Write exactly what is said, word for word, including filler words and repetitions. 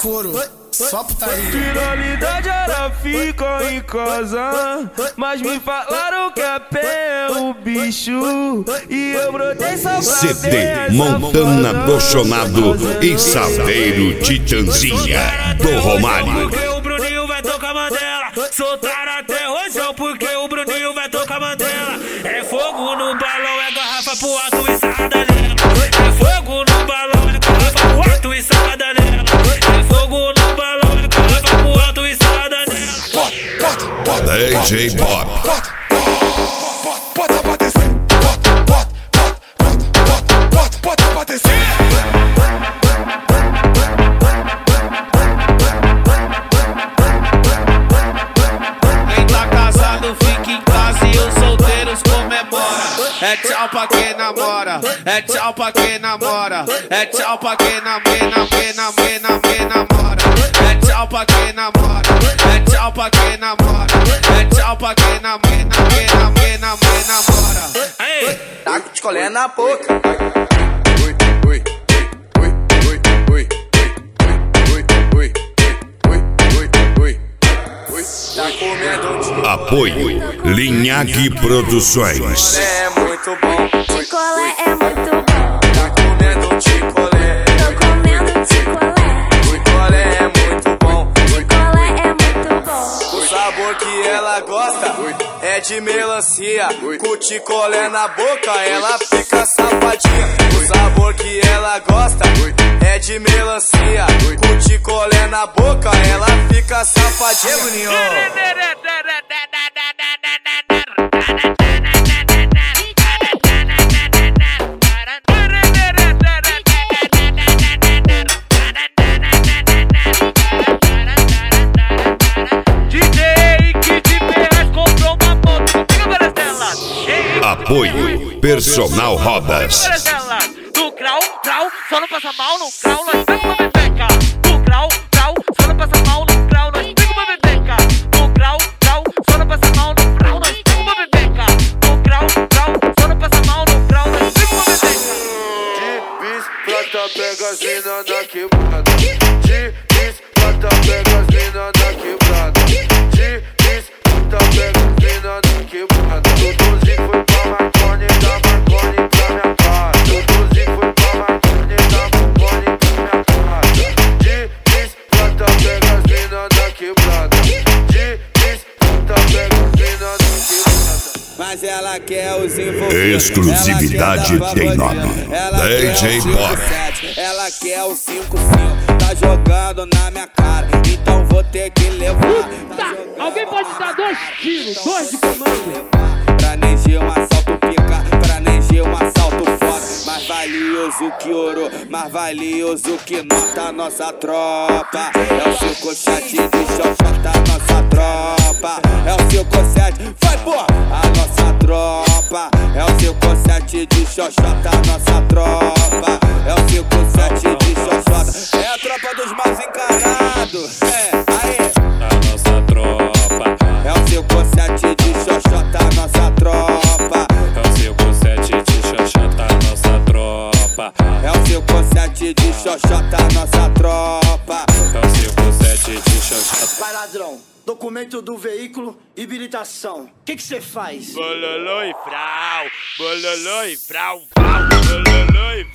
desaforo, só putaria. Finalidade era ficar em casa, mas me falaram que é pé o bicho. E eu brotei só pra C D ver Montana do Chonado e Saveiro Titanzinha do Romário. Porque o Bruninho vai tocar Mandela. Soltaram até rojão porque o Bruninho vai tocar Mandela. É fogo no balão, é garrafa pro alto e sarrada nela. É fogo no balão, é garrafa pro alto e sarrada nela. É fogo no balão, é garrafa pro alto e sarrada nela. D J Bob. Bota pra descer, bota, bota, bota, bota, bota pra descer. Quem tá casado fica em casa e os solteiros comemora. É tchau pra quem namora, é tchau pra quem namora, é tchau pra quem namena, mena, mena, mena, namora. É tchau pra quem namora, é tchau pra quem namora, é tchau pra quem namena, mena, mena, mena, namora. Aí, Tá com descolé na boca. Tá comendo. Apoio Linhaque Produções. É muito bom. Picolé é muito bom. Tá comendo picolé. Tô comendo picolé. Picolé é muito bom. Picolé é muito bom. O sabor que ela gosta é de melancia. Com picolé na boca ela fica safadinha. O sabor que ela gosta é de melancia. Com picolé na boca ela fica safadinha. Bruninho. Apoio Personal Rodas. No grau, grau, só não passa mal, no grau, nós pega uma bebeca. No grau, grau, só não passa mal, no grau, nós pega uma bebeca. No grau, grau, só não passa mal, no grau, nós pega uma bebeca. No grau, grau, só não passa mal, no grau, nós pega uma bebeca. De bis, plata, pega as mina na quebrada. De bis, plata, pega as mina na quebrada. De bis, plata, pega as mina na quebrada. Tudozinho foi pra Marconi, da Marconi pra minha casa. Tudozinho foi pra Marconi, da Marconi pra minha casa. De bis, plata, pega as mina na quebrada. De bis, plata, pega as mina na quebrada. Mas ela quer os envolvidos. Exclusividade tem nome. D J Bob. Ela quer o cinco cinco. Tá jogando na minha cara, então vou ter que levar. Tá, alguém pode dar dois tiros, dois de comando. Pra Neger um assalto pica, pra Neger um assalto foda. Mais valioso que ouro, mais valioso que nota, nossa tropa. É o cinco sete de xoxota, nossa tropa. É o cinco sete, vai porra, a nossa tropa. É o cinco sete de xoxota, nossa tropa. É o cinco sete de xoxota. É a tropa dos mais encarados. É, aê. A nossa tropa. É o cinco sete de xoxota, nossa tropa. É o cinco sete de xoxota, nossa tropa. É o cinco sete de xoxota, nossa tropa. É o cinco sete de xoxota. Vai, ladrão. Documento do veículo e habilitação. Que que você faz? Bololô e frau, bololô e frau, frau, bololô e